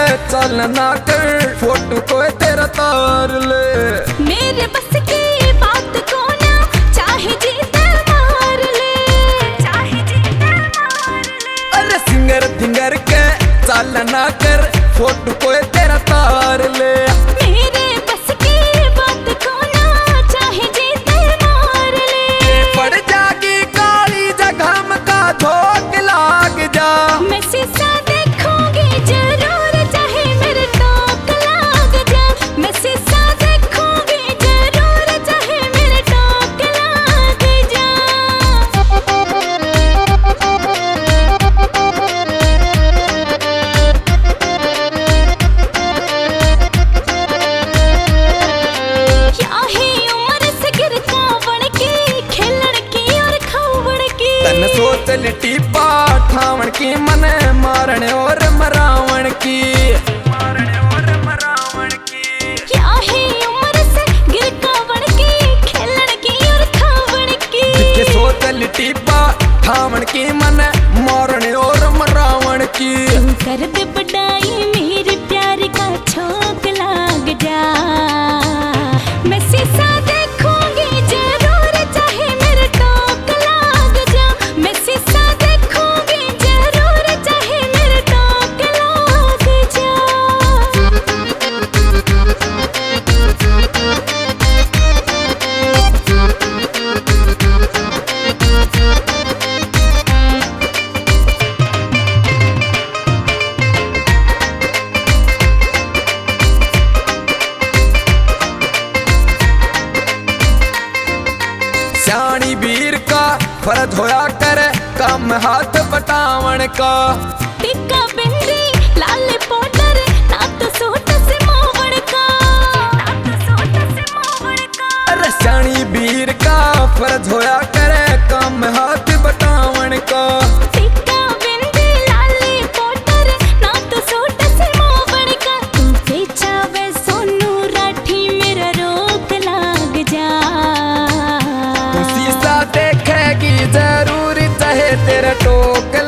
चल ना कर फोटो को तेरा तार ले। मेरे बस की बात को ना चाहे जीते मार ले, चाहे जीते मार ले। अरे सिंगर थिंगर के चल ना कर फोटो को तेरा तार ले। मेरे बस की बात को ना चाहे जीते मार ले। पड़ जागी काली जगह में का धोख लाग जा। मैं शीशा देखूंगी जरूर चाहे मेरे टोक लाग जा। मैं शीशा देखूंगी जरूर चाहे मेरे टोक लाग जा। क्या ही उम्र से गिरता बन की खेलण की और खवड़ की। तन सोच लिटी पाठावण की मन मारण और मरावण की। क्या ही उम्र से गिरता बन की खेलण की और खवड़ की। के सोच लिटी पाठावण की मन मारण और मरावण की। तू कर दे बड़ाई मेरे प्यार का छोक लाग जा। मैं शीशा देखूंगी जरूर चाहे मेरे टोक लाग जा। मैं शीशा देखूंगी जरूर चाहे मेरे टोक लाग जा। श्याणी वीर का फर्ज होया करे काम हाथ बटावण का। टिक्का बिंदी लाल पाउडर ना तो सूट से मोवड़ का, ना तो सूट से मोवड़ का। अरे श्याणी वीर का फर्ज होया करे काम हाथ बटावण का। टिक्का बिंदी लाल पाउडर ना तो सूट से मोवड़ का। तू बेचावे सोनू राठी मेरा रोक लाग जा। तू शीशा देखेगी जरूर चाहे तेरा टोक